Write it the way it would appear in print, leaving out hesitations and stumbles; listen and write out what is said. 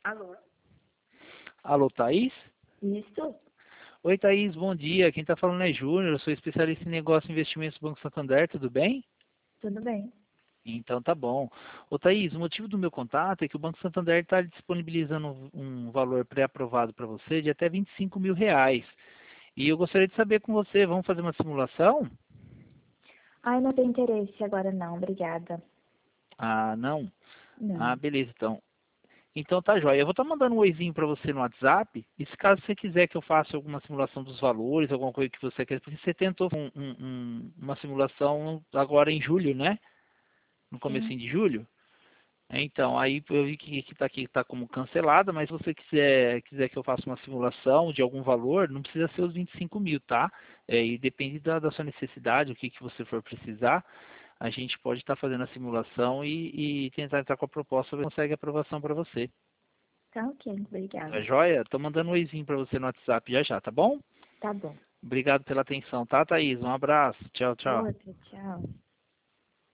Alô? Alô, Thaís? Isso? Oi, Thaís, bom dia. Quem está falando é Júnior, eu sou especialista em negócio e investimentos do Banco Santander, tudo bem? Tudo bem. Então tá bom. Ô Thaís, o motivo do meu contato é que o Banco Santander está disponibilizando um valor pré-aprovado para você de até R$ 25.000. E eu gostaria de saber com você, vamos fazer uma simulação? Ai, não tenho interesse agora não, obrigada. Ah, não? Ah, Não. beleza, então. Então tá jóia. Eu vou estar mandando um oizinho para você no WhatsApp. E se caso você quiser que eu faça alguma simulação dos valores, alguma coisa que você quer, porque você tentou uma simulação agora em julho, né? No Sim. comecinho de julho. Então, aí eu vi que tá como cancelada, mas se você quiser que eu faça uma simulação de algum valor, não precisa ser os 25.000, tá? E depende da sua necessidade, o que você for precisar, a gente pode estar fazendo a simulação e tentar entrar com a proposta, ver se consegue aprovação para você. Tá ok, Tá obrigada. joia? Tô mandando um oizinho para você no WhatsApp já já, tá bom? Tá bom. Obrigado pela atenção, tá, Thaís? Um abraço. Tchau, tchau. Outra, tchau.